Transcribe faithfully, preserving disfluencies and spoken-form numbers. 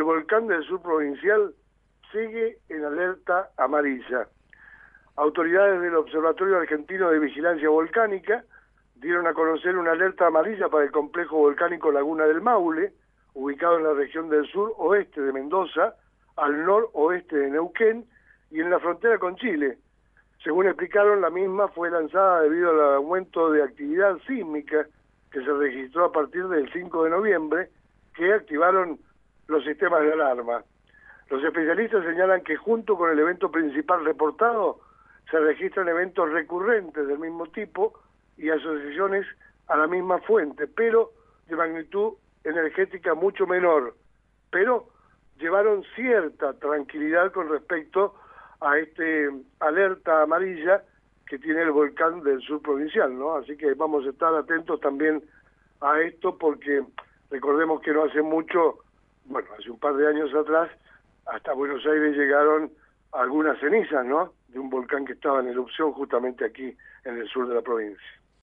volcán del sur provincial sigue en alerta amarilla. Autoridades del Observatorio Argentino de Vigilancia Volcánica dieron a conocer una alerta amarilla para el complejo volcánico Laguna del Maule, ubicado en la región del sur oeste de Mendoza, al noroeste de Neuquén y en la frontera con Chile. Según explicaron, la misma fue lanzada debido al aumento de actividad sísmica que se registró a partir del cinco de noviembre, que activaron los sistemas de alarma. Los especialistas señalan que junto con el evento principal reportado, se registran eventos recurrentes del mismo tipo y asociaciones a la misma fuente, pero de magnitud energética mucho menor. Pero llevaron cierta tranquilidad con respecto a este alerta amarilla que tiene el volcán del sur provincial, ¿no? Así que vamos a estar atentos también a esto, porque recordemos que no hace mucho, bueno, hace un par de años atrás, hasta Buenos Aires llegaron algunas cenizas, ¿no?, de un volcán que estaba en erupción justamente aquí en el sur de la provincia.